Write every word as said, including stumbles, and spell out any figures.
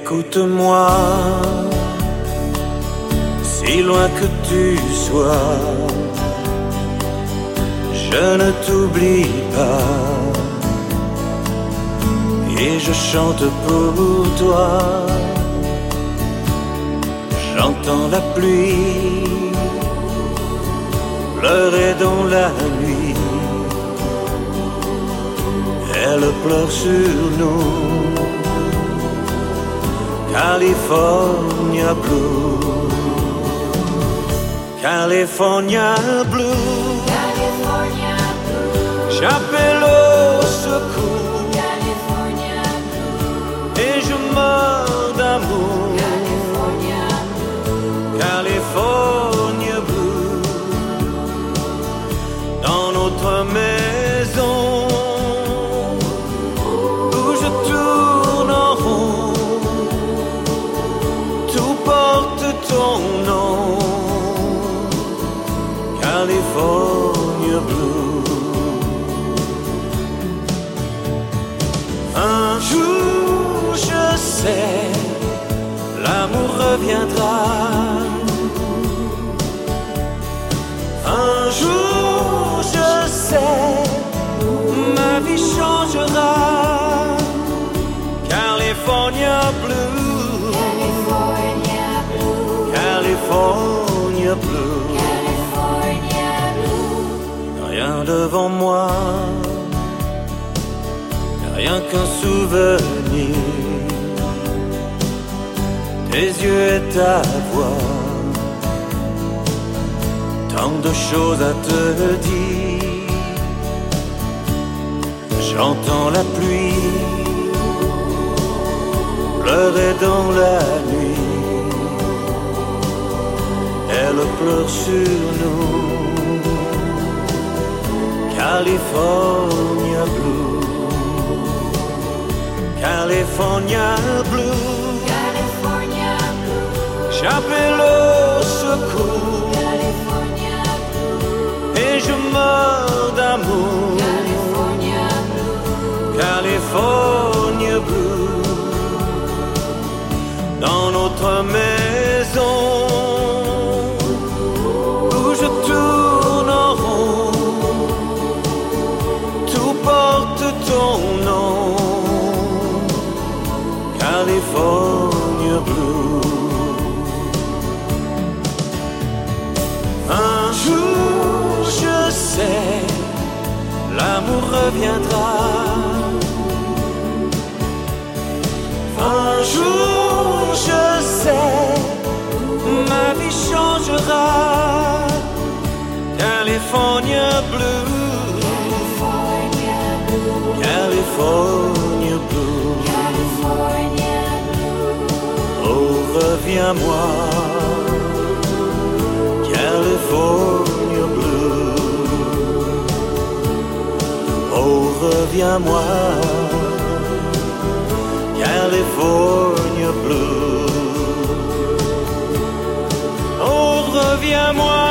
Écoute-moi, si loin que tu sois, je ne t'oublie pas et je chante pour toi. J'entends la pluie pleurer dans la nuit, elle pleure sur nous. California Blue, California Blue, California Blue, j'appelle au secours, California Blue, et je meurs d'amour. California Blue, California Blue, dans notre maison où je tourne en rond, tout porte ton nom. California Blue. Un jour je sais, l'amour reviendra. Un jour je sais, ma vie changera. California Blue, California Blue, California Blue. California Blue, Rien devant moi, rien qu'un souvenir. Tes yeux et ta voix, tant de choses à te dire. J'entends la pluie pleurer dans la nuit, elle pleure sur nous. California Blue, California Blue, California Blue, j'appelle au secours, California Blue, et je meurs d'amour. California Blue, California Blue, dans notre maison où je tourne en rond, tout porte ton nom. California Blue. Un jour je sais, l'amour reviendra. Un jour je sais, ma vie changera. California Blue, California Blue, California Blue. California Blue, Oh, reviens-moi, California Blue. Oh, reviens-moi, California Blue. Oh, reviens-moi,